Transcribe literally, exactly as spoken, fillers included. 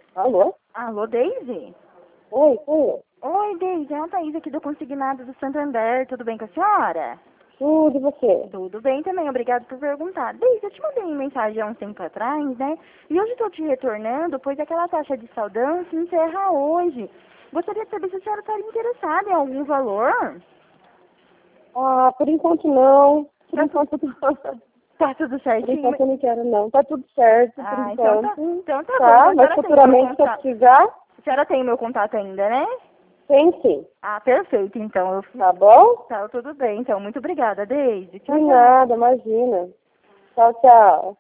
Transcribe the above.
Alô? Alô, Deise? Oi, sou eu. Oi, Deise, é a Thaís aqui do Consignado do Santander. Tudo bem com a senhora? Tudo e você? Tudo bem também, obrigado por perguntar. Deise, eu te mandei uma mensagem há um tempo atrás, né? E hoje estou te retornando, pois aquela taxa de saudão se encerra hoje. Gostaria de saber se a senhora estaria interessada em algum valor? Ah, por enquanto não. Por Tá, enquanto tu... não. tá tudo Por certinho? enquanto eu não quero não. Tá tudo certo por Ah, então tá, enquanto. então tá bom. Tá, Então a mas senhora tem o meu futuramente se eu contato. precisar, A senhora tem o meu contato ainda, né? tem sim. Ah, perfeito, então. Eu... Tá bom? Tá, tudo bem. Então, muito obrigada, Deise. Tchau, De tchau. nada, imagina. Tchau, tchau.